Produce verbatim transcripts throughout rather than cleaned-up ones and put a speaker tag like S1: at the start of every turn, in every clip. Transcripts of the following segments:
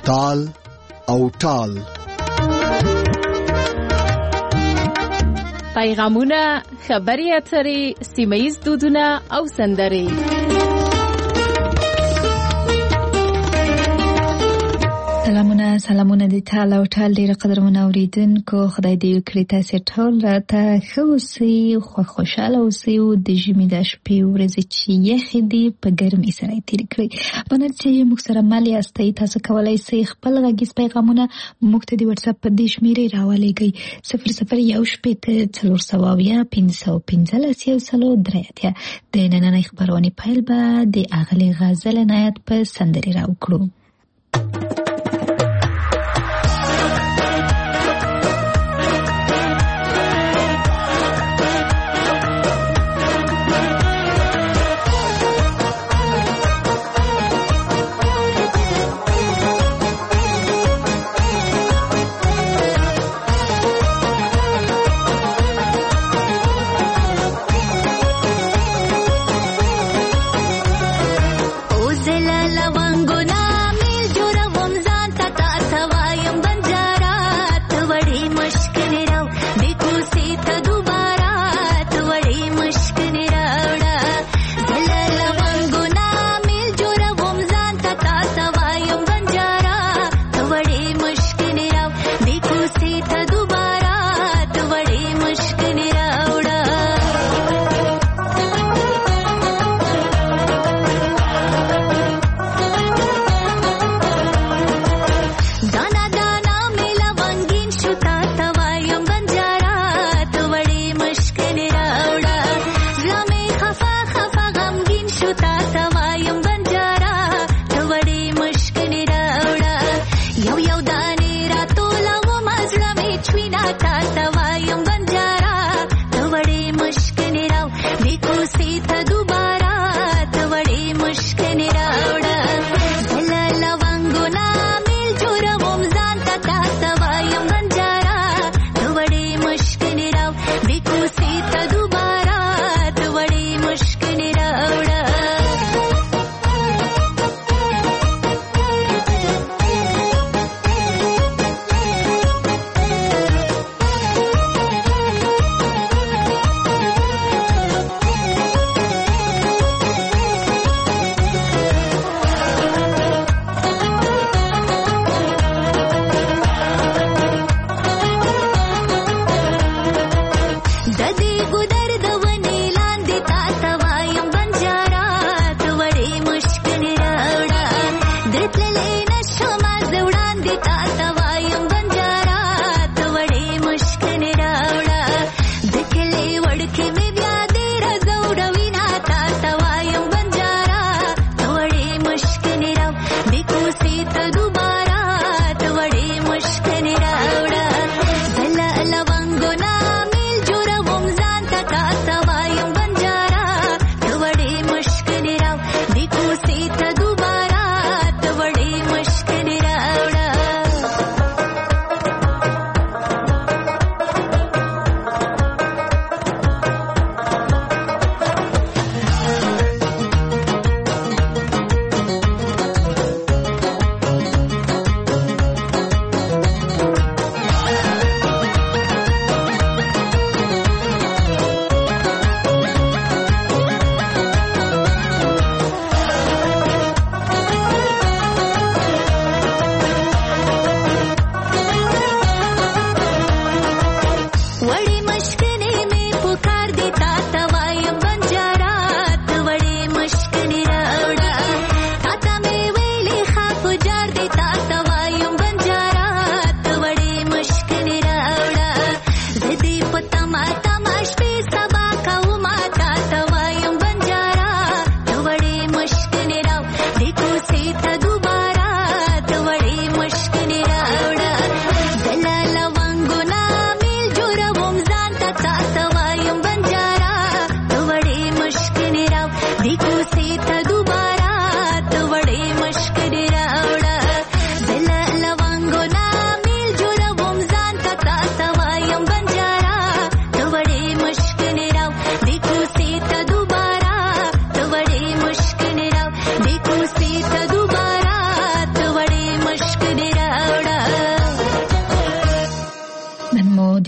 S1: تال او ټال.
S2: پیغامونه، خبري اترې، سیمه‌ییز دودونه او سندرې.
S3: سلامونه سلامونه د ټال او ټال ډیره قدرمن اوریدونکو، خدای دې وکړي تاسو ټول راته ښه اوسئ، خو خوشاله اوسئ او د ژمي د شپې ورځې چې یخې دي په ګرمۍ سره یې تېرې کړئ. بنر چې موږ سره مل یاستئ، تاسو کولی شئ خپل غږیز پیغامونه موږ ته د وټساپ په دې شمېرې راولېږئ: صفر صفر یو شپېته څلور سوه اویا پنځه سوه پنځلس یو سلو درې اتیا. د نننۍ خپرونې پیل به د اغلې غزل عنایت په سندرې راوکړو.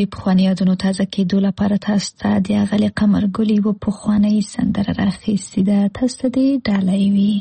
S3: د پخواني یادونو تازه کېدو لپاره تاسو ته د اغلې قمر ګل یوه پخوانۍ سندره راخیستې ده. تاسو ته دې ډالۍ وي.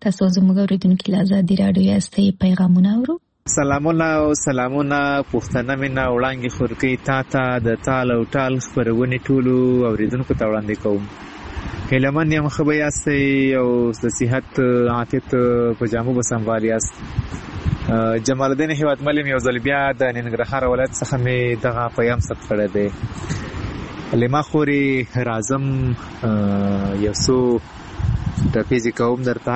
S3: تاسو زموږ اوریدونکو له ازادي رادیو یاستئ پیغامونه اورو.
S4: سلامونه او سلامونه پښتنه مینه وړاندې خورکې تا ته د تال او ټال خپرونې ټولو اوریدونکو ته وړاندې کوم. هیلمن یم ښه به یاستئ او د صحت عافیت په جامو به سنبال یاست. جمال الدین هیوادمل یم یو ځل بیا د ننګرهار ولایت څخه مې دغه پیام ثبت کړی دی. لما خورې راځم یو څو ټپیزې کوم درته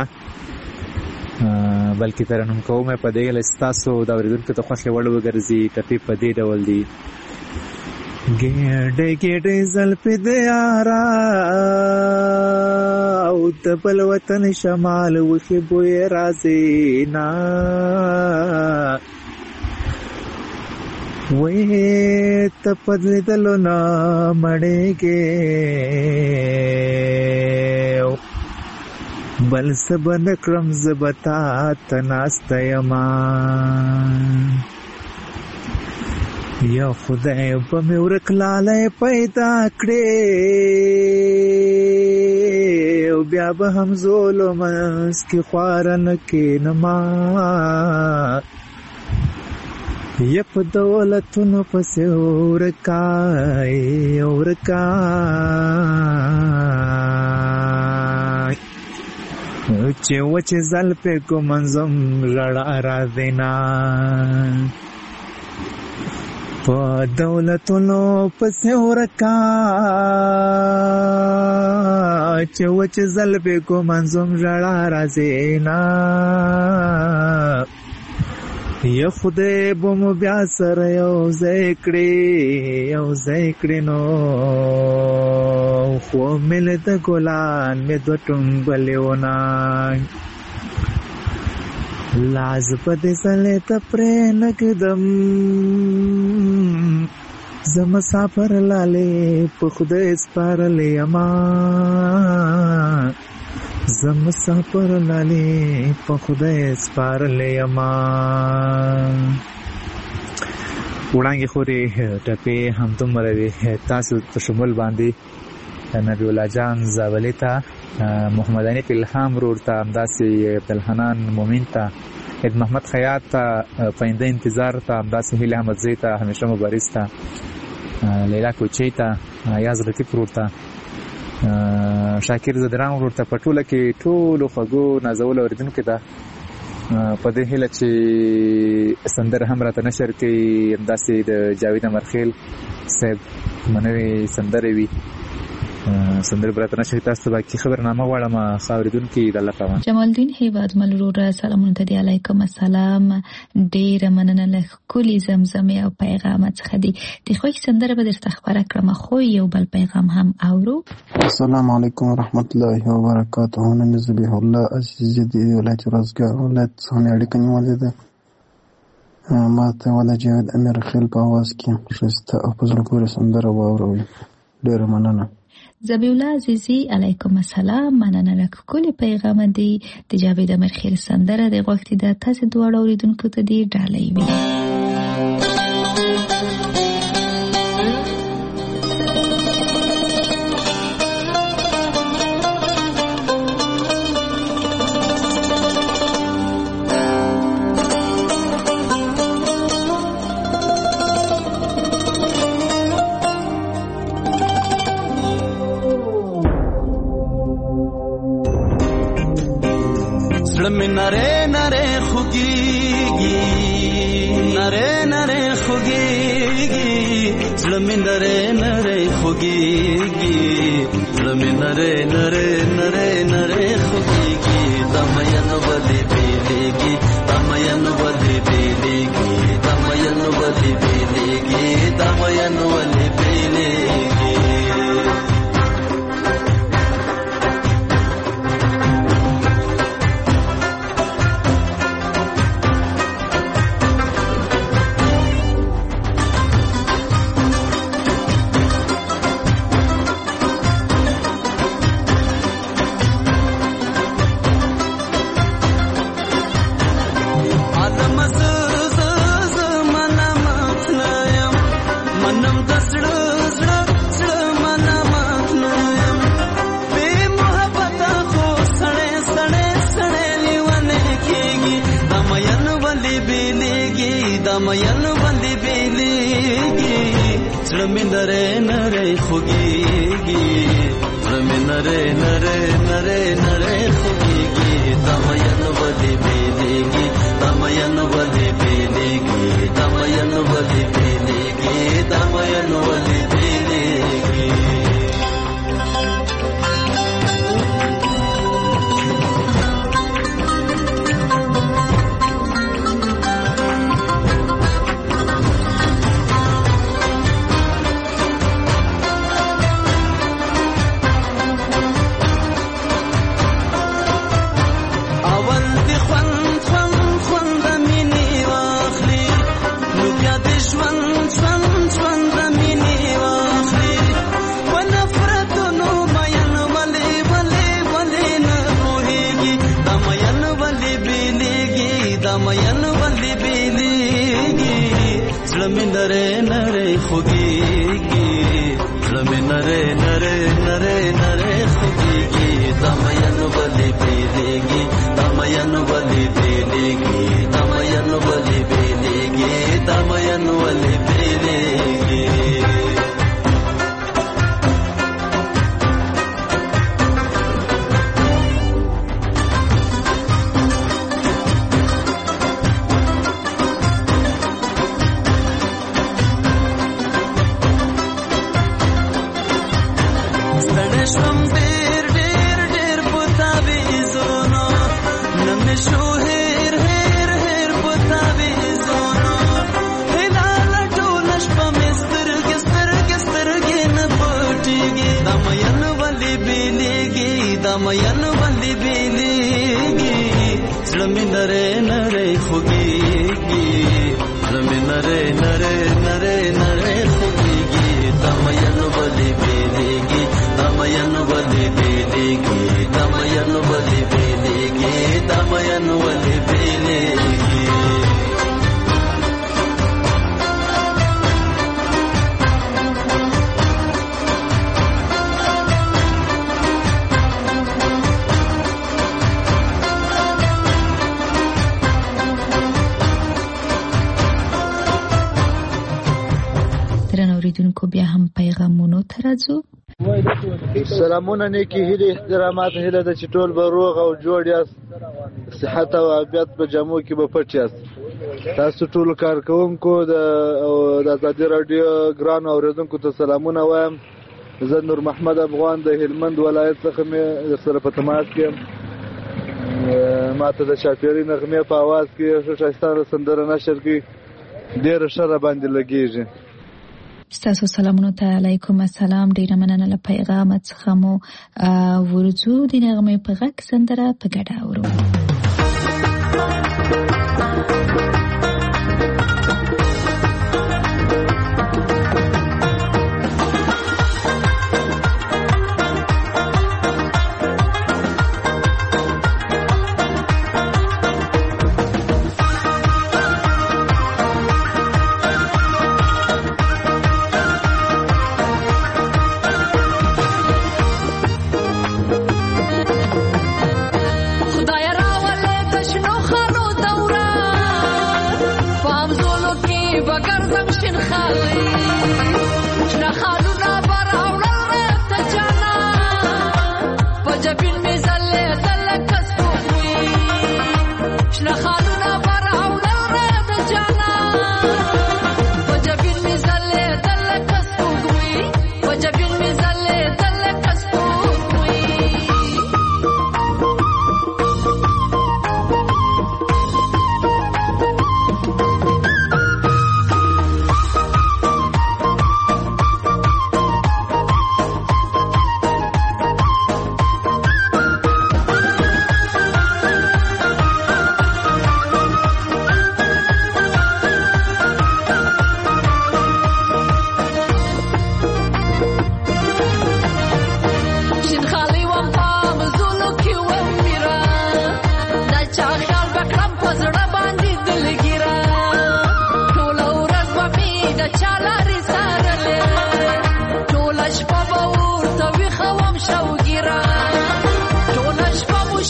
S4: بلکې ترنم کوم په دې هیله ستاسو د اورېدونکو ته خوښې وړ وګرځي. ټپې په دې ډول دي: ګېډې ګېډې زلفې د یاره او د بل وطن شمال وښې بوی راځي نه وې ته په لیدلو نه مړېږې بل څه به نه کړم زه به تا ته ناسته یمه یا خدای به مې ورک لالی پیدا کړې او بیا به هم زولو منځ کې خواره نه کښېنما یا په دولتونو پسې ورکای ورکای چې وچې زلفې کو منظم ژړا راځي نه په دولتونو پسې ورکای چې وچې زلفې کو منظم ژړا راځي نه یا خدای به مو بیا سره یو ځای کړې یو ځای کړې نو خو مې له د ګلان مې دوه ټومبلې ونه لاز په دې سلې ته پرې نه کېدم زه مسافر لالې په خدای سپارلې یمه زه مسافر لالې په خدای سپارلې یمه. وړانګې خورې ټپې همدومره وې تاسو په شمول باندې نبی الله جان زاولې ته محمد حنیف الهام ورور ته همداسې عبدالحنان مومن ته عید محمد خیاط ته پاینده انتظار ته همداسې هیلې احمدزی ته همیشه مبارز ته لیلا کوچی ته یاز رقیب ورور ته شاکر زدران ورور ته په ټوله کې ټولو خوږو نازولو اورېدونکو ته په دې هیله چې سندره هم راته نشر کوي همداسې د جاوید امرخیل صاحب منوي سندرې وي سندره براته نشي تاسو باقي خبرنامه غواړم ښه اورېدونکي د الله پامان.
S3: جمال الدین هیوادمل ورور سلامونه ته دی. علیکم السلام. ډېره مننه له ښکلي زمزمې او پیغامه څخه دی. د خوښ سندره به درته خپره کړم خو یو بل پیغام هم اورو.
S5: السلام علیکم ورحمت الله وبرکاته. نن ذبیح الله عزیز دی ولایت روزګار ولایت څخه اړیکه نیولې ده. ما ته ولا جاوید امیر خیل په आवाज کې ښایسته او په زړه پورې سندره واوروي. ډېره مننه.
S3: ذبیح الله عزیزی علیکم السلام. مننه له ښکلي پیغام دی. د جاوید امرخیل سندره د غوښتي د تاسو دواړو اوریدونکو ته دی ډالۍ وي.
S6: نره نره خوگیگی نره نره خوگیگی زلمی نره نره خوگیگی زلمی نره نره نره نره خوگیگی دمین ولی بیلیگی دمین ولی بیلیگی دمین ولی بیلیگی دمین ولی بیلیگی مین باندې بیلیږي زړه مې نری نری خوږیږي زړه مې نری نری نری نری خوږیږي دا مین باندې بیلیږي دا مین باندې بیلیږي دا مین باندې بیلیږي دا مین باندې بیلیږي नरे नरे खुगीगी ज़मीन नरे नरे नरे नरे खुगीगी दमयन बलि बेलेगी दमयन बलि बेलेगी दमयन बलि बेलेगी दमयन बलि बेलेगी दमयन बंदी बेलेगी ज़मीन नरे नरे खुगीगी ज़मीन नरे नरे नरे नरे खुगीगी दमयन बंदी बेलेगी दमयन बंदी बेलेगी दमयन बंदी बेलेगी दमयन बंदी बेलेगी
S3: اوریدونکو بیا هم پیغامونو ته راځو.
S7: سلامونه نیکی هیلې احترامات هیله ده چې ټول به روغ او جوړ یاست صحت او عافیت په جامو کې به پټ یاست. تاسو ټول کارکوونکو د د ازادي رادیو ګران اوریدونکو ته سلامونه وایم. زه نور محمد افغان د هلمند ولایت څخه مې سره په تماس کې ماته د شاپیري نغمې په आवाज کې ښایسته سندره نشر کې ډېره ښه را باندې لګېږي.
S3: ستاسو سلامونو ته علیکم السلام. ډیره مننه له پیغام څخه مو ورځو د نغمې په غږ سندره په ګډه اورو.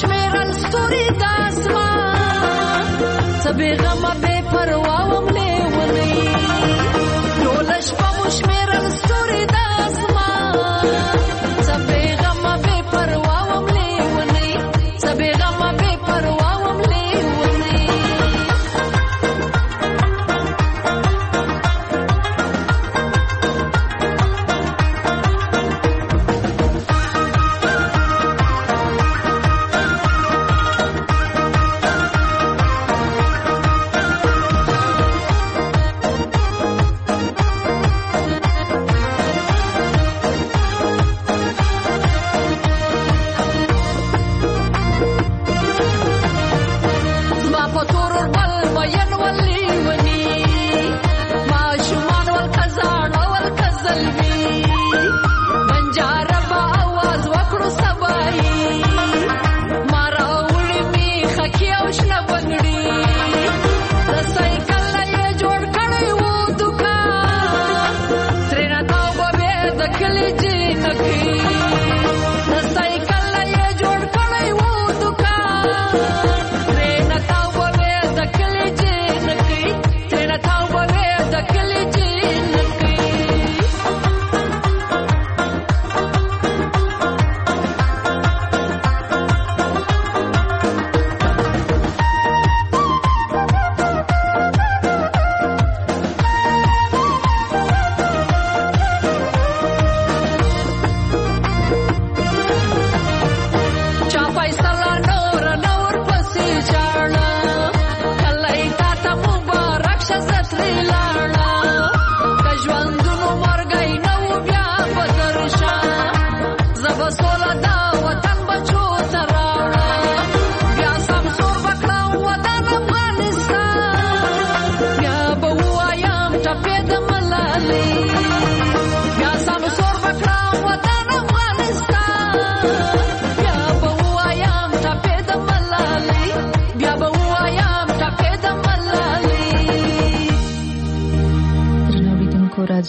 S8: بے غم بے پرواہ وم لے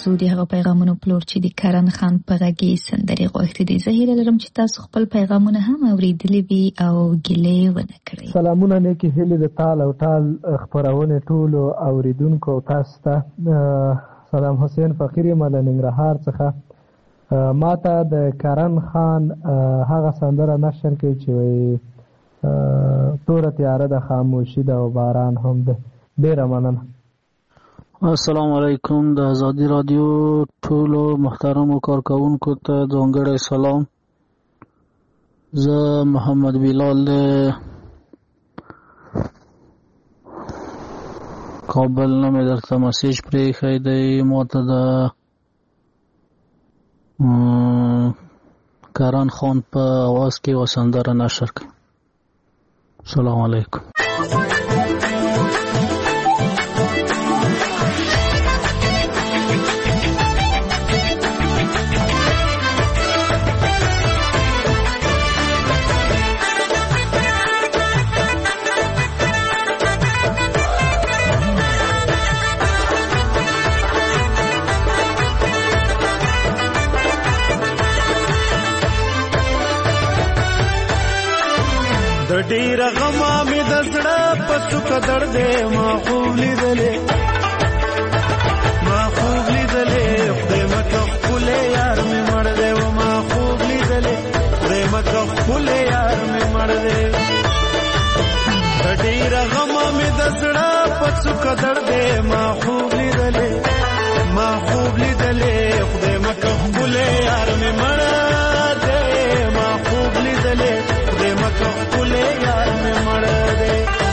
S3: تاسو د هغه پیغامونو پلور چې د کرن خان په غږی سندري غوښتي دي. زه هیله لرم چې تاسو خپل پیغامونه هم اوریدلی وي او ګیلې ونه کړئ.
S8: سلامونه نیکی هیلې د تال او تال خبرونه ټولو اوریدونکو تاسو ته. سلام حسین فقیری مله ننګرهار څخه. ماته د کرن خان هغه سندره نشر کوي چې وایي توره تیاره د خاموشي د او باران هم ده. ډیره مننه.
S9: السلام علیکم. د ازادي رادیو ټولو محترمو کارکونکو ته ځانګړی سلام. زه محمد بلال کابل نه مې درته مسیج پرېښی دی. ماته د کرن خان په اواز کې یوه سندره نشر کړه. السلام علیکم.
S10: د ډیر غما مې د زړه په څوک درځي ما خوب لیدلې ما خوب لیدلې خدای مکه خپل یار مې مړ دی و ما خوب لیدلې خدای مکه خپل یار مې مړ دی. د ډیر غما مې د زړه په څوک درځي ما خوب لیدلې ما خوب لیدلې خدای مکه خپل یار مې مړ دی ما خوب لیدلې خدای مکه خپل یار مې مړ دی.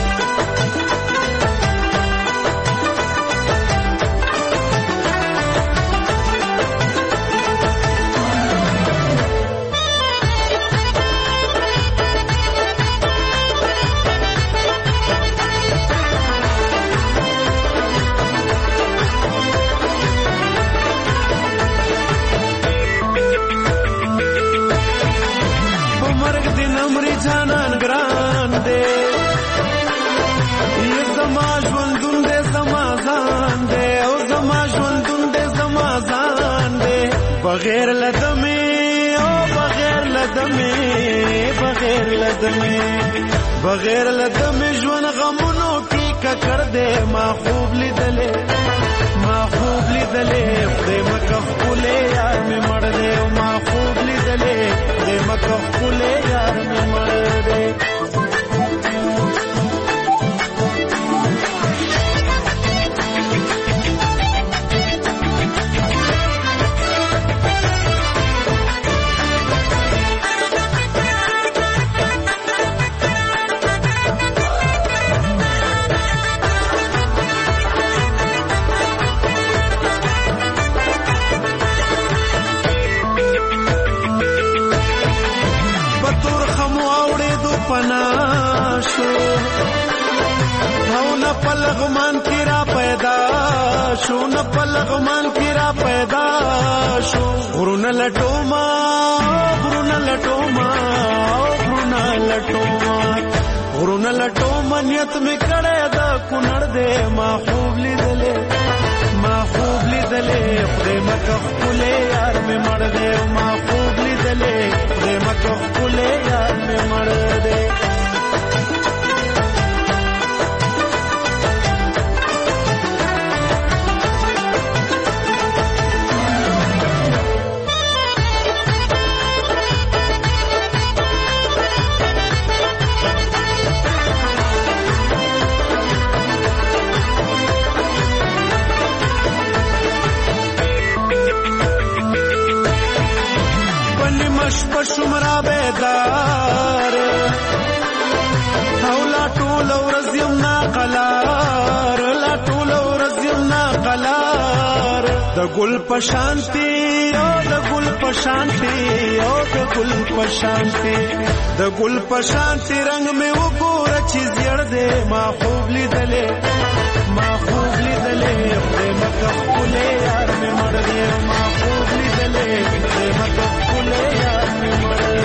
S10: جانان ګران دے یہ زما ژوندون دے زما ځان دے او زما ژوندون دے زما ځان دے بغیر لدمه او بغیر لدمه بغیر لدمه بغیر لدمه ژوند غمونو کې ککړ دے ما خوب لیدلې ما خوب لیدلې خدای مکه خپل یار مې مړ دے ما خوب لیدلې خدای مکه خپل یار مې مړ دے. پناشو او نه پلغمان کی را پیدا شو نه پلغمان کی را پیدا شو غرون لټوما غرون لټوما غرون لټوما غرون لټوما نیت می کړه دا کونړ دې ما خوب لیدلې ما خوب لیدلې خدای مکه خپل یار می مړ دې ما خوب لیدلې خدای مکه خپل یار می مړ دې. شمرا بیدار او لا ټول ورځ یم ناقلار لا ټول ورځ یم ناقلار د ګل په شانتي او د ګل په شانتي او د ګل په شانتي د ګل په شانتي رنگ مې وګوره چې زیړ دې ما خوب لیدلې ما خوب لیدلې خدای مکه خپل یار مې مړ دې ما خوب لیدلې خدای مکه خپل یار مې مړ دې.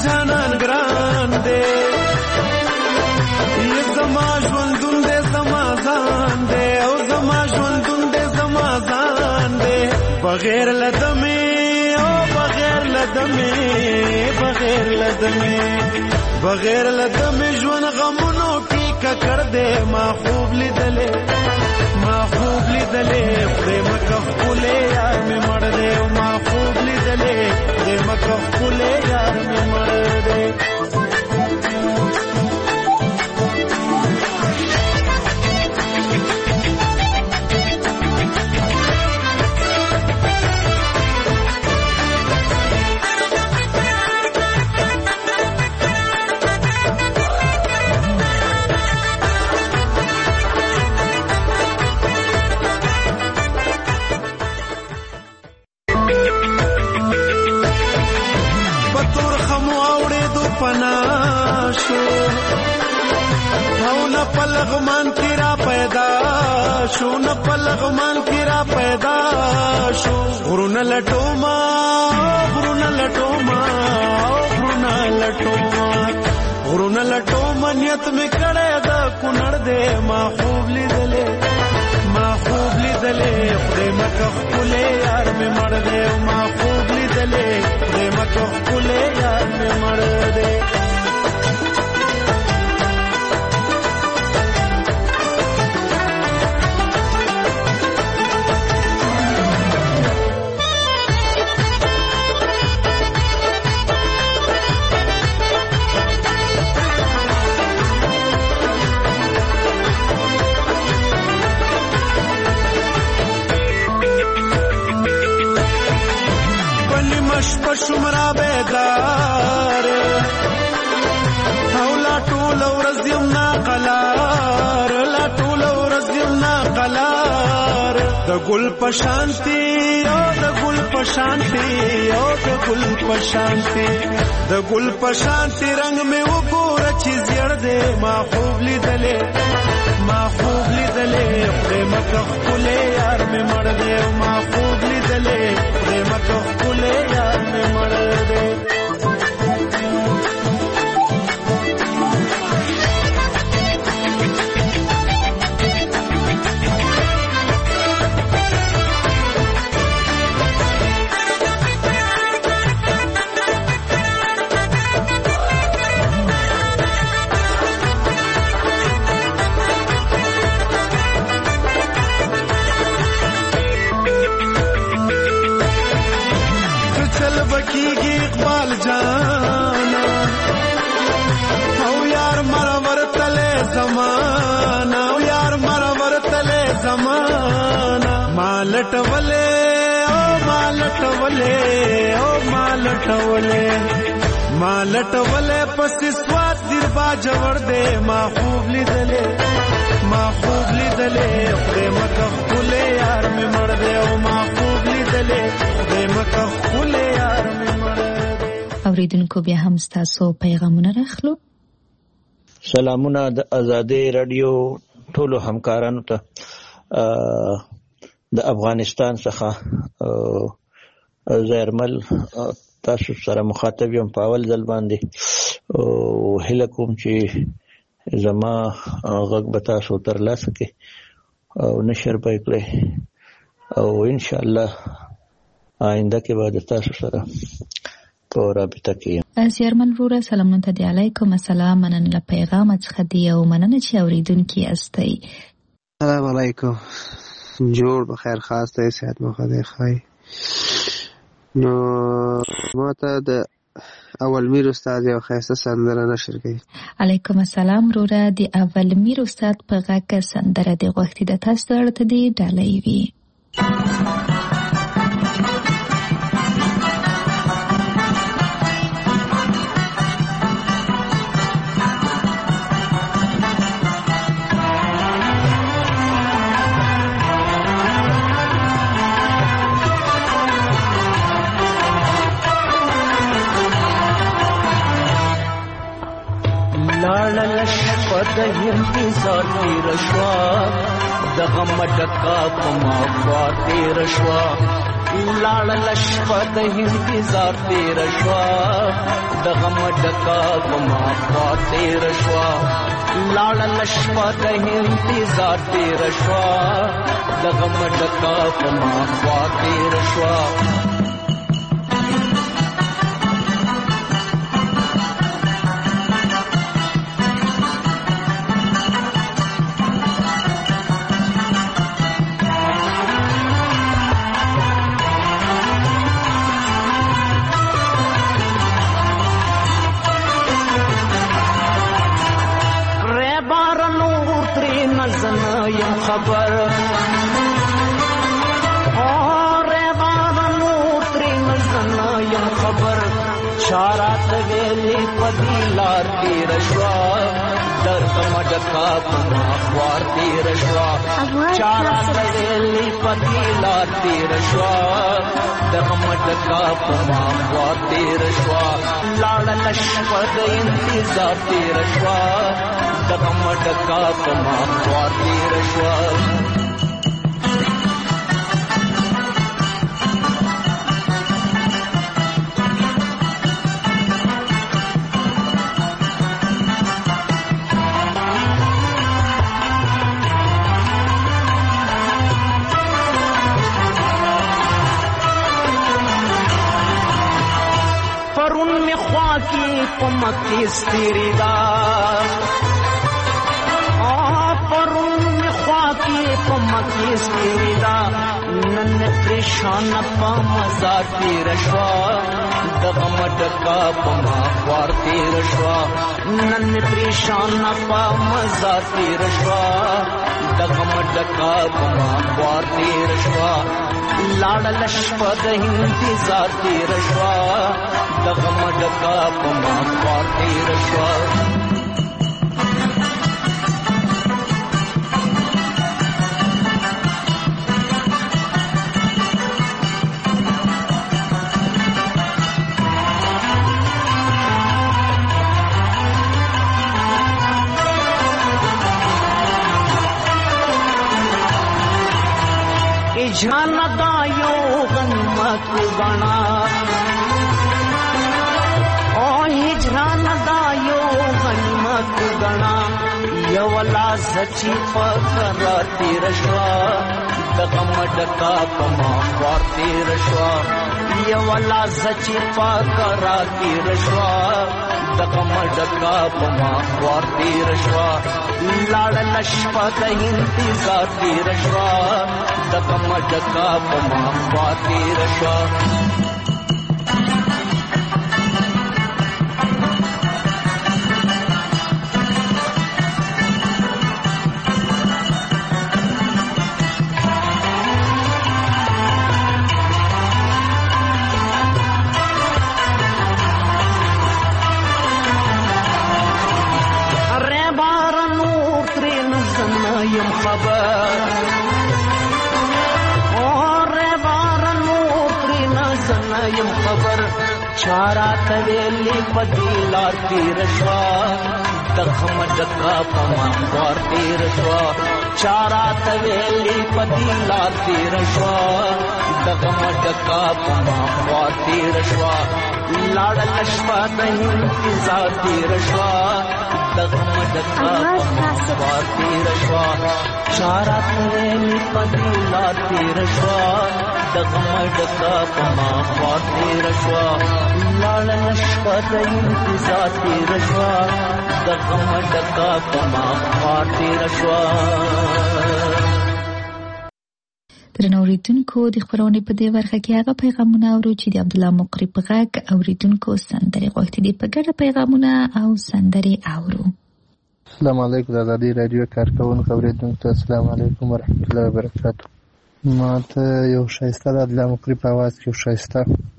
S10: جانان ګران دی یې زما ژوندون دی زما ځان دی او زما ژوندون دی زما ځان دی بغیر له دمې او بغیر له دمې بغیر له دمې بغیر له دمې ژوند غمونو کې ککړ دی ما خوب لیدلې ما خوب لیدلې خدای مکه ښکلی یار مې مړ دی او ما خوب لیدلې خدای مکه ښکلی یار مې مړ دی پلغمان کی را پیدا شو نه پلغمان کی را پیدا شو غرونه لټوما غرونه لټوما غرونه لټوما غرونه لټوما نیت می کړه دا کونړ دې ما خوب لیدلې ما خوب لیدلې خدای مکه ښکلی یار مې مړ دې ما خوب لیدلې خدای مکه ښکلی یار مې مړ دې شمرا بیدار او لا ټول ورځ یم نا قلار لا ټول ورځ یم نا قلار د ګل پشانتی او د ګل پشانتی او د ګل پشانتی د ګل پشانتی رنگ می وګور چې زیړ دې ما خوب لیدلې ما خوب لیدلې خدای مکه ښکلی یار مې مړ دې ما خوب لیدلې خدای مکه ښکلی یار مې مړ دې بکیږي اقبال جانا او یار مرور تله زمانہ او یار مرور تله زمانہ مالټ ولې او مالټ ولې او مالټ ولې مالټ ولې پس سواد دیر با جوړ دې ما خوب لیدلې ما خوب لیدلې خدای مکه ښکلی یار مې مړ دې او ما خوب لیدلې خدای مکه ښکلی یار مې مړ دې
S3: اوریدونکو بیا هم ستاسو پیغامونه راخلو.
S11: سلامونه د آزادۍ رادیو ټولو همکارانو ته د افغانستان څخه زیرمل تاسو سره مخاطب یم په اول ځل باندې او هیله کوم چې زما غږ به تاسو ترلاسه کړي او نشر به کړئ او ان شاء الله آینده کې به تاسو سره په رابطه کې
S3: زیرمل وروره سلامونه ته دی علیکم السلام مننه له پیغام څخه دی او مننه چې اوریدونکي استئ.
S12: سلام علیکم جوړ بخیر خاص ته صحت مو خدای خای. نو ماته د اول میر استاد یو خاصه سندره نشر کړي.
S3: علیکم السلام وروره د اول میر استاد په غږ سندره دی غوښتي د تاسو ورته دی ډالۍ وی.
S6: لاړل شپه د انتظار تیر شوا د غم ډکا په ما خوا تیر شوا لاړل شپه د انتظار تیر شوا د غم ډکا په ما خوا تیر شوا لاړل شپه د انتظار تیر شوا د غم ډکا په ما خوا تیر شوا یم خبر اور بارنو ترین زنا یم خبر چارات ویلی پدی لار تیر شوا درد مڈکا پما خوار تیر شوا چارات ویلی پدی لار تیر شوا درد مڈکا پما خوار تیر شوا لاڑ لشپد انتظار تیر شوا دغم ډکا په ما خوا تیر شوا پرون می خوا کی په مکی ستیری دا پمکی سپیدا نن پریشان پا مزا تیر شوا دغم ڈکا پما خوار تیر شوا نن پریشان پا مزا تیر شوا دغم ڈکا پما خوار تیر شوا لاڑ لشپد انتظار تیر شوا دغم ڈکا پما خوار تیر شوا جان دایو غنمت گنا او هجران دایو غنمت گنا یولا سچی فقر تیر شوا دغم ډکا پما خوار تیر شوا یولا سچی فقر تیر شوا دغم ډکا پما خوار تیر شوا لاړ لشپا د انتظار تیر شوا دغم ډکا پما خوار تیر شوا یم خبر اور بارنو ترین زنا یم خبر چارات ویلی پدی لار تیر شوا دغم ډکا پما خوار تیر شوا چارات ویلی پدی لار تیر شوا دغم ډکا پما خوار تیر شوا لاړ لشپا د انتظار تیر شوا دغم ډکا پما خوار تیر شوا چارات ویلی پدی لار تیر شوا دغم ډکا پما خوار تیر شوا لاړ لشپا د انتظار تیر شوا دغم ډکا پما خوار تیر شوا
S3: درنو اوریدونکو د خبرونې په دې برخه کې هغه پیغامونه اورو چې د عبد الله مقری په غږ اوریدونکو سندري غوښتي دي په ګډه پیغامونه او سندري اورو.
S12: السلام علیکم د ازادي رادیو کارکونکو اوریدونکو السلام علیکم ورحمت الله وبرکاتہ. ما ته یو شایسته د عبد الله مقری په आवाज کې یو شایسته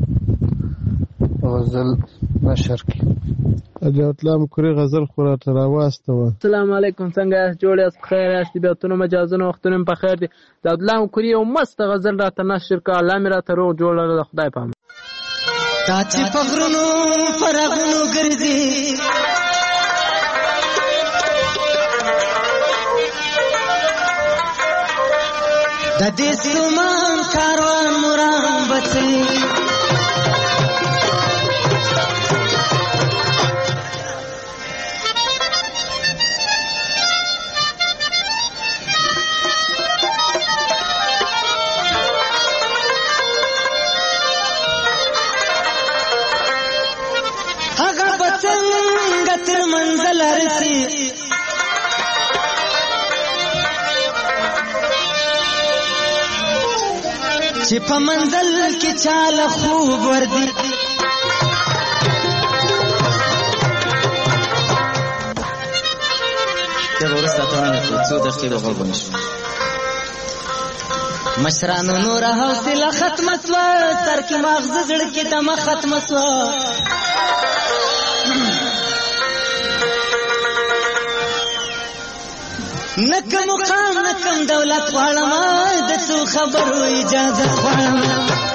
S12: غزل نشر کی
S13: د الله مقری غزل خو راته راواسته و.
S14: السلام علیکم څنګه یاست جوړ یاست بخیر یاست بیتونه مجازونه وختونه په خیر دي. د الله مقری یو مست غزل راته نشر کا الله مې راته روغ جوړ له خدای پامه
S6: تا چې پغرونو فرغونو ګرځي د دې سمان
S15: کاروان مرام بچي هغه بڅنګ تر منزل رسي چې په منزل کې چاله خوب وردی
S16: دا ورسته ته څو دقیقې وغوښتل شو
S15: مشرانو نور حوصله ختمه سوه سر کې ماغزه زړه کې دمه ختمه سوه نکم مقام نکم دولت غواړم د څو خبرو اجازه غواړم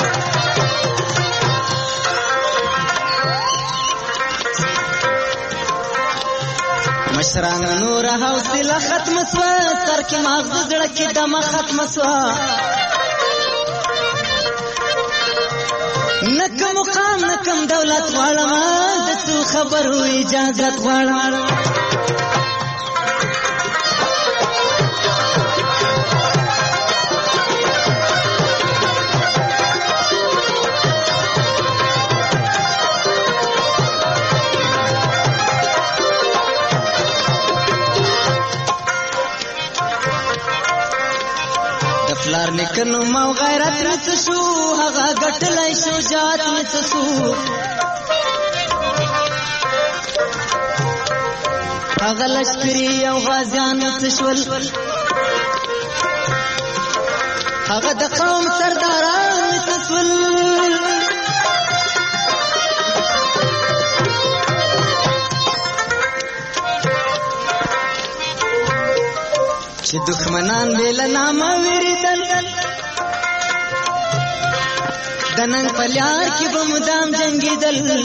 S15: مشران نور حوصله ختمه سوه سر کې ماغزه زړه کې دمه ختمه سوه نکم مقام نکم دولت غواړم د څو خبرو اجازه غواړم پلار لیکنو مو غیرت نڅ شو هغه ګټلای شجاعت نڅ شو هغه لشکري او غازیان نڅ شول هغه د قوم سرداران نڅ شول چې دښمنان ویل نامه ویریدل د نن په لار کې به مدام جنګېدل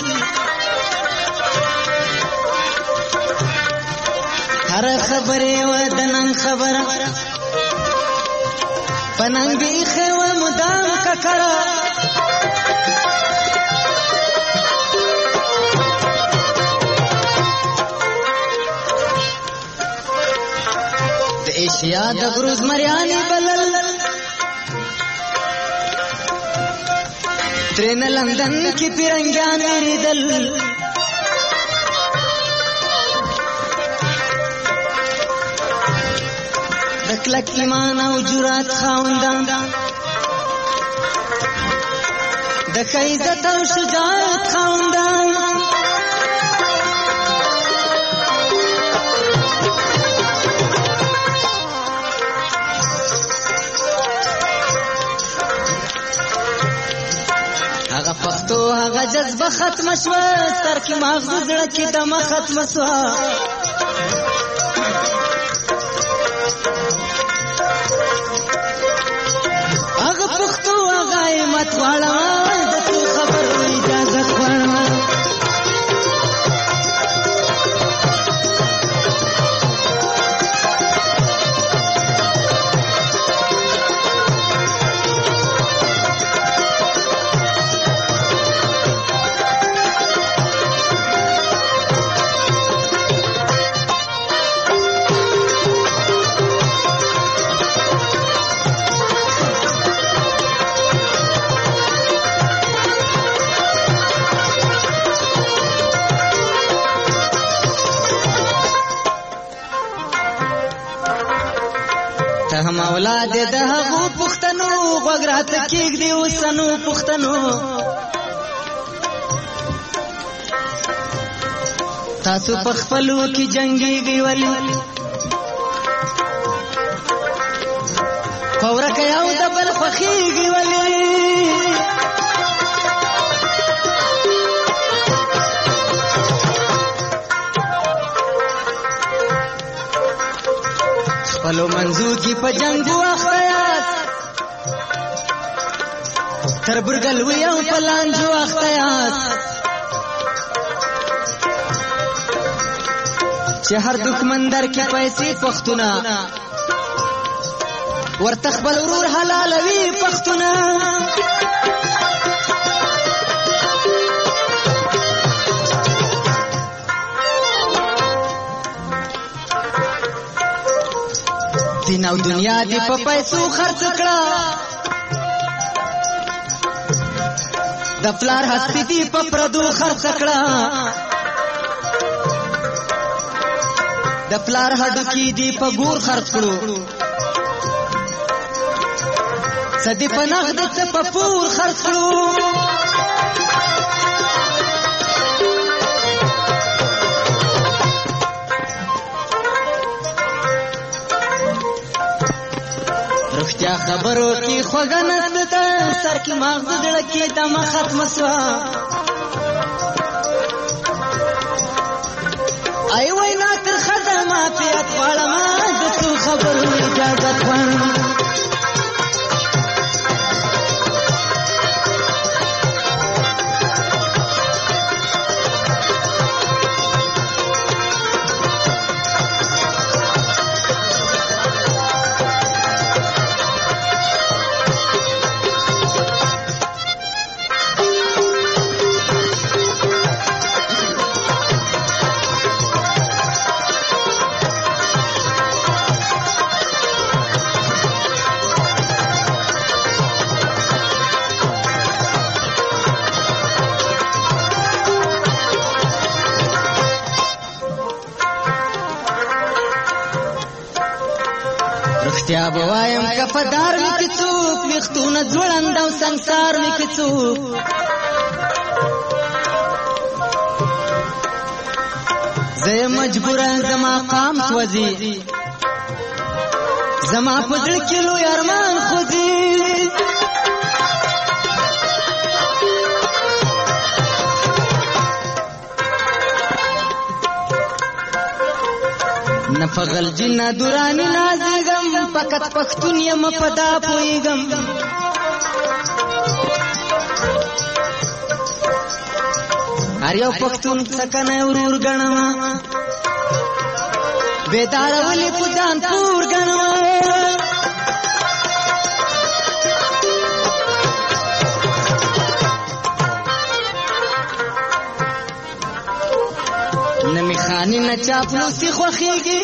S15: هر خبرې وه د نن خبره په ننګ ایښې وه مدام ککړه ایشیا د غروز مریانی بلل ترین لندن کی پیرنگیان ویریدل د کلک ایمان او جرات خاوندان د ښه عزت او شجاعت خاوندان هغه پښتو هغه جذبه ختمه شوه سر کې ماغزه زړه کې دمه ختمه شوه هغه پښتو هغه همت غواړم د څو خبرو اجازت غواړم هم اولاد د هغو پښتنو غوږ راته کېږدي اوسنو پښتنو تاسو په خپلو کې جنګېږئ ولې په ورکه یو د بل خوښېږئ ولې خپلو منځو کې په جنګو اخته یاست تر برګلوي او په لانجو اخته یاست چې هر دښمن در کې پیسې پښتونه ورته خپل ورور حلالوي پښتونه دین او دنیا دی په پیسو خرڅ کړه د پلار هستی دی په پردو خرڅ کړه د پلار هډو کې دی په ګور خرڅ کړو سدی په نغد څه په پور خرڅ کړو رښتیا خبرو کې خوږه نشته سر کې مغز زړه کې دمه ختم سوا ای وینا تر خدمه پیات غواړم د څو خبرو اجازه غواړم رښتیا به وایم که په دار مې کې څوک ویښتونه ځوړند او سنګسار مې کې څوک زه یم مجبوره زما قام سوځي زما په زړه کې لوی ارمان خوځي نه په غلجي نه دوراني نازېږم فقط پښتون یم په دا پوهېږم هر یو پښتون څکنی ورور ګڼم بیداره ولې په ځان پور ګڼم نه مې خاني نه چاپلوسي خوښېږي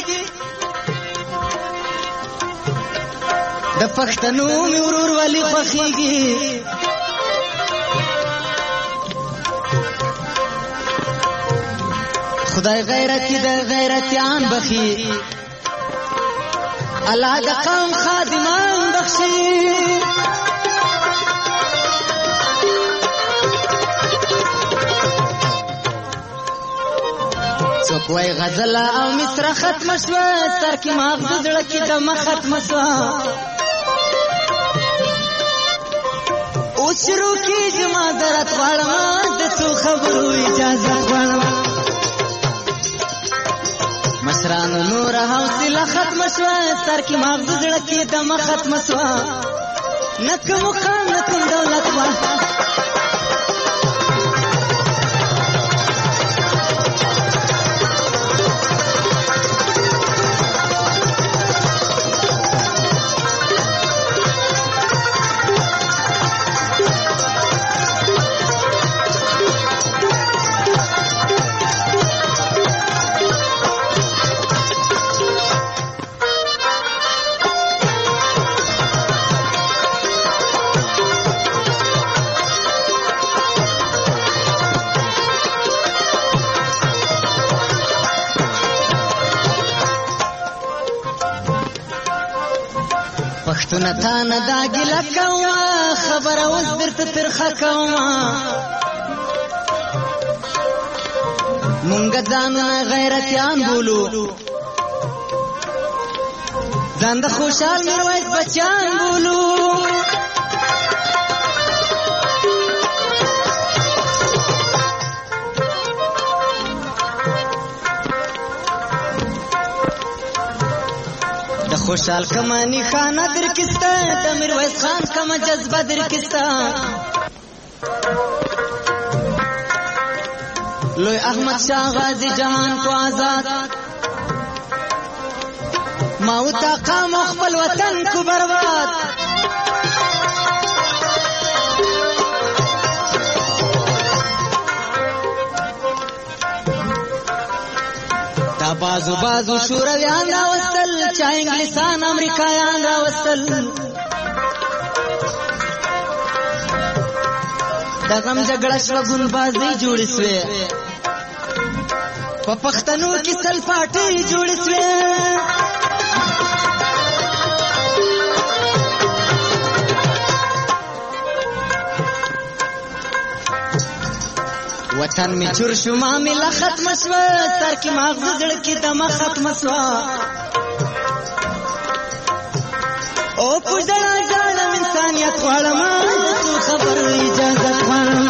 S15: د پښتنو مې ورورولي خوښېږي خدای غیرتي د غیرتیان بخي الله د قوم خادمان بخشي څوک وای غزله او مصره ختمه شوه سر کې مغز زړه کې دمه ختمه شوه اوس شروع کېږي معذرت غواړم د څو خبرو اجازه غواړم مشرانو نوره حوصله ختمه شوه سر کې مغز زړه کې دمه ختمه شوه نه کوم مقام نه کوم دولت وه پښتونه تا نه دا ګیله کومه خبره اوس درته ترخه کومه مونږ ځانونه غیرتیان بولو ځان د خوشحال میرویس بچیان بولو خوشحال کمانی خانه در کستا د میرویس خان کما جذبه در کستا لوی احمد شاه غازی جهان کو آزاد ماوت قام خپل وطن کو برباد دا بازو بازو شورویان راوستل چا انګلیسان امریکایان راوستل دا غم جګړه شګون بازي جوړ سوې په پښتنو کې سل پاټي جوړ سوې وطن می چور شو معاملہ ختم شوا سر کی مغز زړه کې دمه ختم شوا او پوجړه ځانم انسانيت غواړم څو خبر اجازه غواړم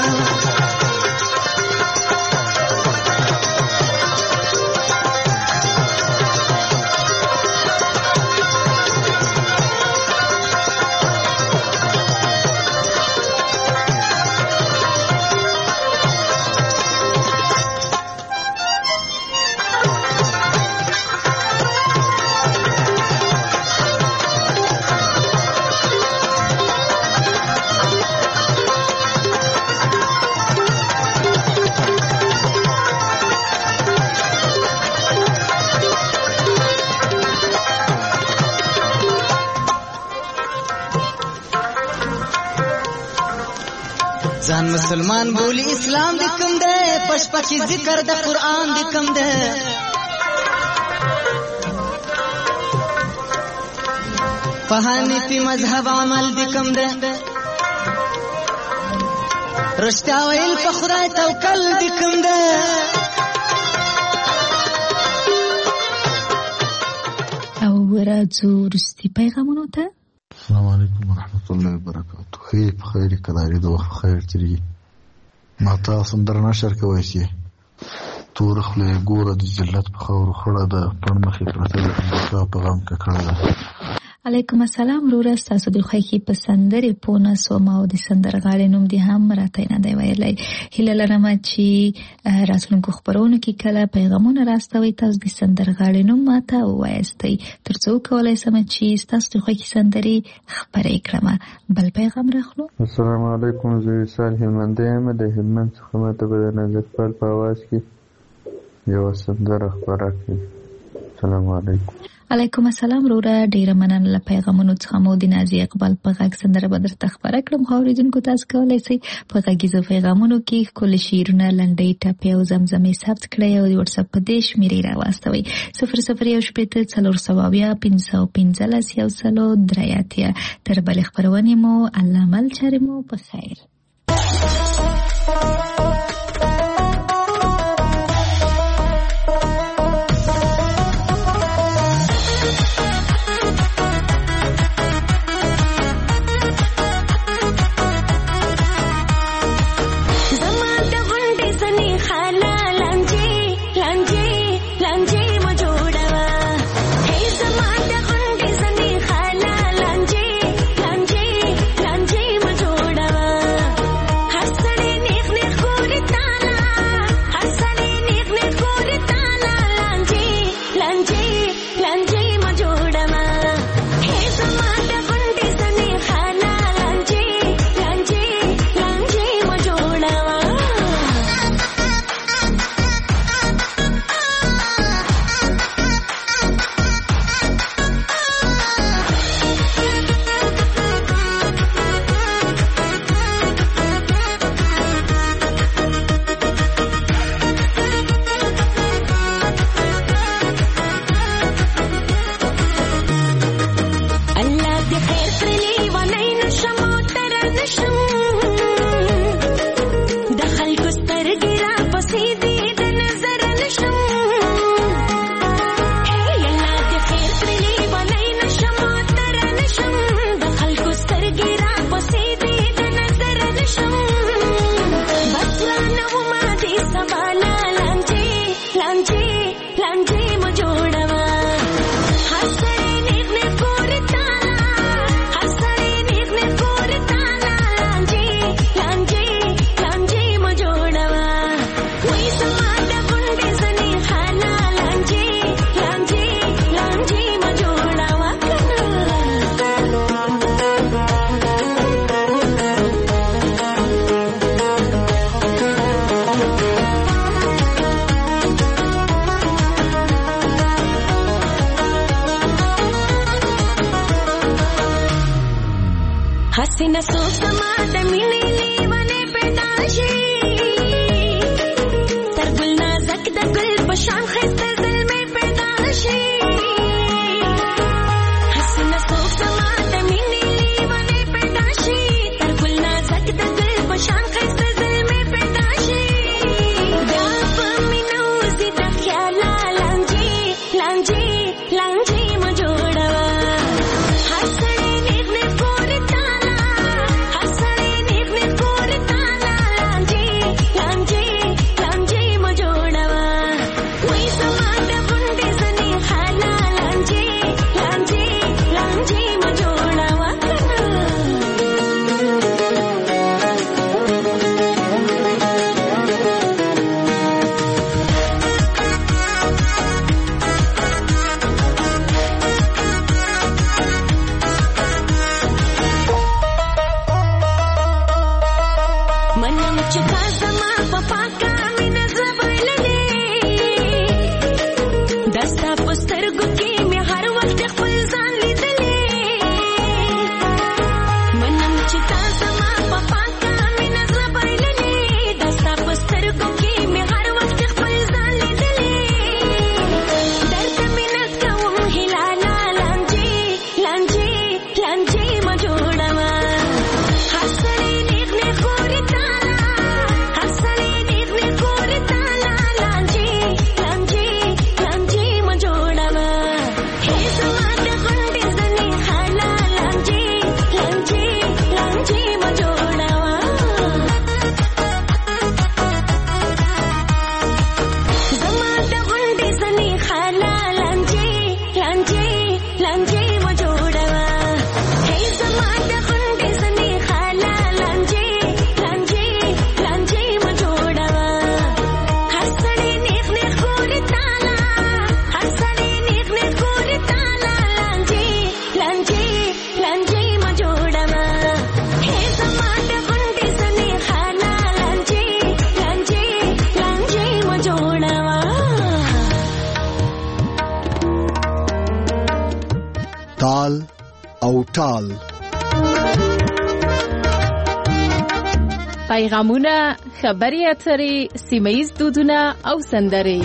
S15: ځان مسلمان بولی اسلام د کوم ده پشپکی ذکر د قران د کوم ده په حنیفی مذهب عمل د کوم ده رښتیا ویل په خدای توکل د کوم ده
S3: او راځو رستي پیغامونو ته.
S17: السلام علیکم ورحمت الله وبرکاته. خیر بخیر کداري د وخت خیر تری ما تاسو در نشر کوي چې تور خله ګوره د ذلت په خور خړه ده پړ مخې پرته د په غم کې کړه ده.
S3: علیکم السلام وروره تاسو د خوښي پسندري پونه سوما او د سندرغاړي نوم دي هم راته نه دی ویلای. هله لرم چې راتلونکو خبرونو کې کله پیغامونه راستوي تاسو د سندرغاړي نوم ماته وایستئ ترڅو کولای سم چې تاسو د خوښي سندري خبرې کړم. بل پیغام راخلو.
S18: السلام علیکم زه صالح هلمندیم د هلمند څخه ماته به د نازکپال په आवाज کې یو سندره خبره کوي. السلام علیکم.
S3: علیکم السلام وروره ډیره مننه له پیغامونو څخه مو د نازي اقبال په غږ سندره به درته خبره کړم. خو اوریدونکو تاسو کولی شئ په غږیزو پیغامونو کې ښکلي شعرونه لنډۍ ټپې او زمزمې ثبت کړئ او د وټساپ په دې شمېرې راواستوئ صفر صفر یو شپېته څلور سوه اویا پنځه سوه پنځلس یو سلو درې اتیا. تر بلې خپرونې مو الله مل چارې مو په خیر.
S19: हसड़े हसीना सोच समात मिली लीवने पे डाशी सरगुल नाज़क दगुल पशान खिस्ते दिल में पे डाशी हसीना सोच समात मिली लीवने पे डाशी सरगुल नाज़क दगुल पशान खिस्ते दिल में पे डाशी दाप मिनो सीता ख्याला लांजी लांजी लांजी मजोड़वा हसने निगने पूरी ताला हसने निगने पूरी ताला लांजी लांजी लांजी मजोड़वा वही समाट बुंडे सनी खाला लांजी लांजी लांजी मजोड़वा मनम चुका समा पपा का मिन जबलने दस्ता पुस्तरगु की मैं हर वक्त खुल जान लिदले मनम चुका समा पपा का मिन जबलने दस्ता पुस्तरगु की मैं हर वक्त खुल जान लिदले दर्द मिनत का वो हिलाला लांजी लांजी लांजी मजोड़वा हसने निगने खोरी ताला हसने निगने खोरी ताला लांजी लांजी लांजी मजोड़वा हे समात गुंडे जनी खाला लांजी लांजी लांजी मजोड़वा समात गुंडे जनी खाला लांजी लांजी लांजी मजोड़वा हे समात गुंडे जनी खाला लांजी लांजी लांजी मजोड़वा हसने निगने खोरी ताला हसने निगने खोरी ताला लांजी लांजी लांजी मजोड़वा हे समाट गुंडे सनी खाला लांजी लांजी लांजी मजोड़वा
S1: ताल او ټال
S2: پیغامونه، خبري اترې، سیمه‌ییز دودونه او سندرې.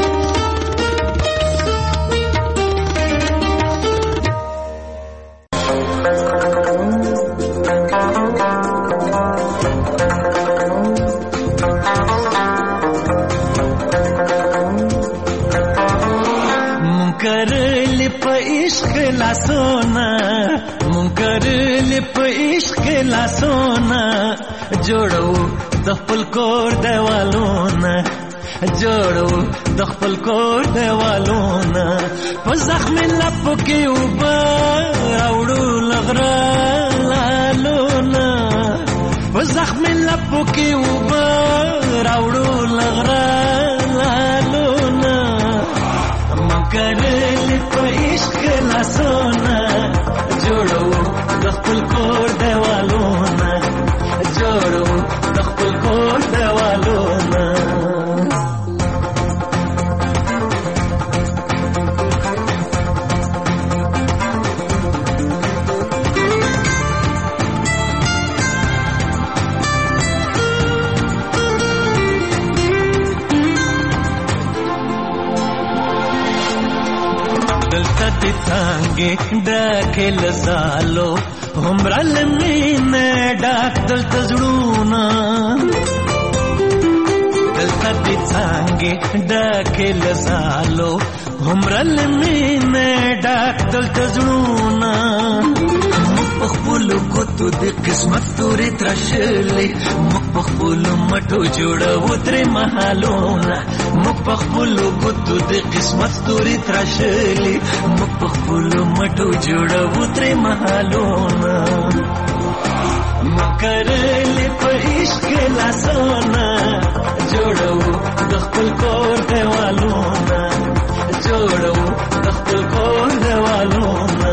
S6: मुकरल पे इश्क ला सोना मुकरल पे इश्क ला सोना जोड़ो दखल कोर देवालोना जोड़ो दखल कोर देवालोना په زخم لپ کې وبا راوړو لغرا لالونا په زخم لپ کې وبا راوړو لغرا لالونا مکرل په عشق لا سونا جوړو دخل کور دیوالونا جوړو دخل کور دیوالونا دلته څنګه ډکل زالو همرا لمینه ډاک دلته زړونه دلته څنګه ډکل زالو همرا لمینه ډاک دلته زړونه مخبول کوتو د قسمت تورې ترشلې مخبول مټو جوړو تر محالونه مخبول کوتو د قسمت تورې ترشلې مخبول مټو جوړو تر محالونه مکرل په عشق لا سونا جوړو د خپل کور دیوالونه جوړو د خپل کور دیوالونه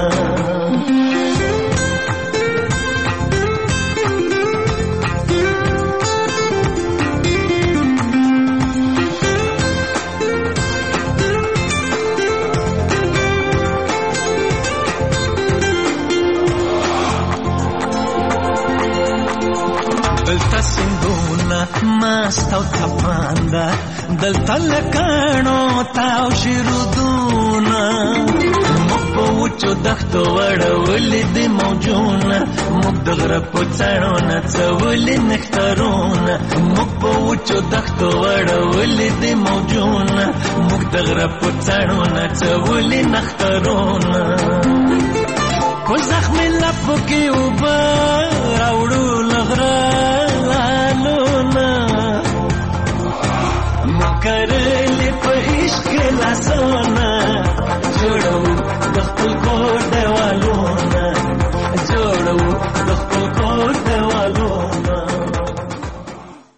S6: سیندونه مست او تپانده دلته لکاڼو تاو شرودونه موږ په وچو دښتو وړولې دي موجونه موږ د غره په څڼو نڅولې نښترونه موږ په وچو دښتو وړولې دي موجونه موږ د غره په څڼو نڅولې نښترونه په زخمې لپو کې اوبه راوړو